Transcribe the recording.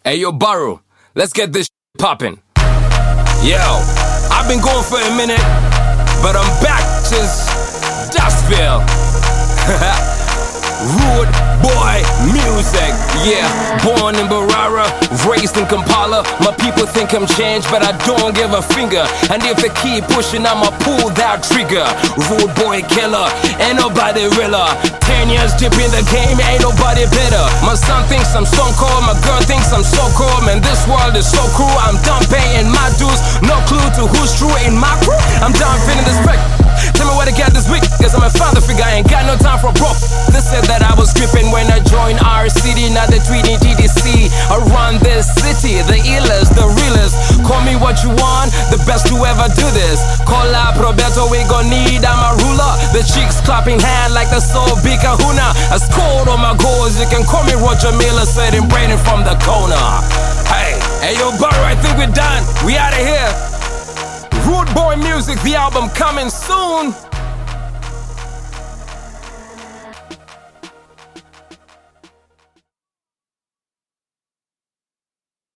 Hey yo, Baru, let's get this poppin'. Yo, I've been going for a minute, but I'm back, just Dustville. Rude boy music, yeah. Born in Barara, raised in Kampala. My people think I'm changed, but I don't give a finger. And if they keep pushing, I'ma pull that trigger. Rude boy killer, ain't nobody realer. 10 years deep in the game, ain't nobody better. My son thinks I'm stone cold, my girl thinks I'm so cool. Man, this world is so cruel. I'm done paying my dues, no clue to who's true in my crew. I'm done feeling this wreck. Tell me where to get this week, cause I'm a father figure, I ain't got no time for broke. They said that I was stripping when I joined our city. Now they're tweeting TDC around this city. The illest, the realest. Call me what you want, the best to ever do this. Call up Roberto, we gon' need, I'm a ruler. The chicks clapping hand like the so big kahuna. I scored on my goals, you can call me Roger Miller, sitting braining from the corner. Hey yo Baru, I think we're done, we outta here. Rude boy music, the album coming soon.